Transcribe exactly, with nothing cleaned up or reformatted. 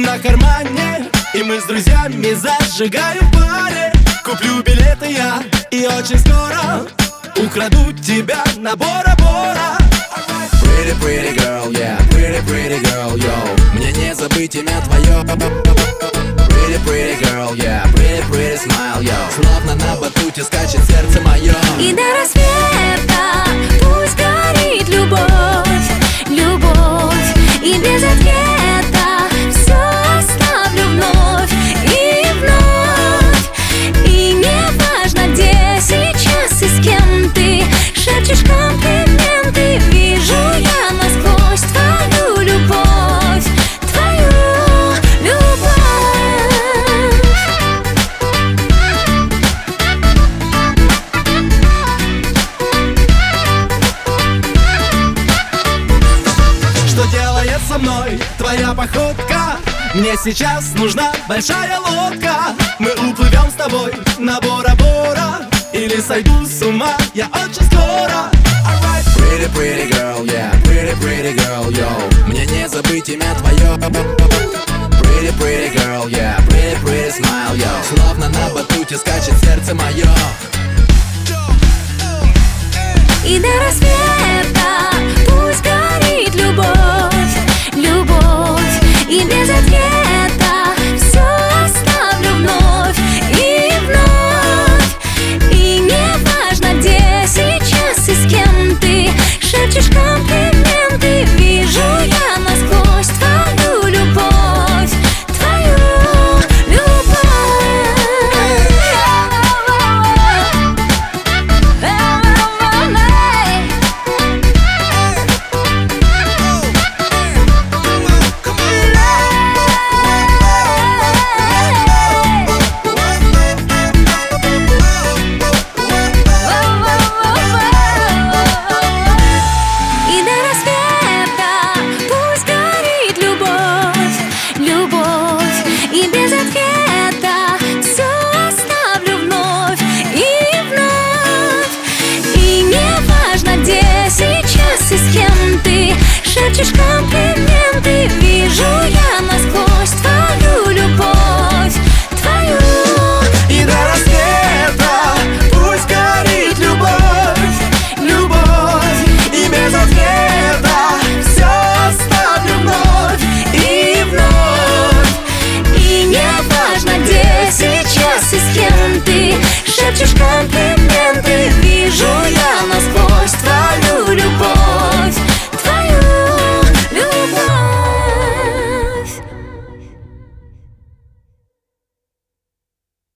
на кармане, и мы с друзьями зажигаем в баре. Куплю билеты я, и очень скоро украду тебя на Бора-Бора. Pretty, pretty girl, yeah, pretty, pretty girl, yo. Мне не забыть имя твое. Pretty, pretty girl, yeah, pretty, pretty smile, yo. Словно на батуте скачет сердце мое. И до рассвета пусть горит любовь, любовь. И без ответа все оставлю вновь и вновь. И не важно, где сейчас и с кем ты шепчешь комплименты. Вижу я насквозь твою любовь, твою любовь. Что делает со мной твоя походка? Мне сейчас нужна большая лодка. Мы уплывем с тобой на Бора-Бора, или сойду с ума я очень скоро. Pretty, pretty girl, yeah, pretty, pretty girl, yo. Мне не забыть имя твое. Pretty, pretty girl, yeah, pretty, pretty smile, yo. Словно на батуте скачет сердце мое. И до рассвета пусть горит любовь, любовь. И без ответа все оставлю вновь и вновь. И не важно, где сейчас и с кем ты шепчешь комплименты. Вижу я насквозь твою любовь, твою любовь. И до рассвета пусть горит любовь, любовь. И без ответа все оставлю вновь и вновь. И не важно, где сейчас и с кем ты шепчешь комплименты.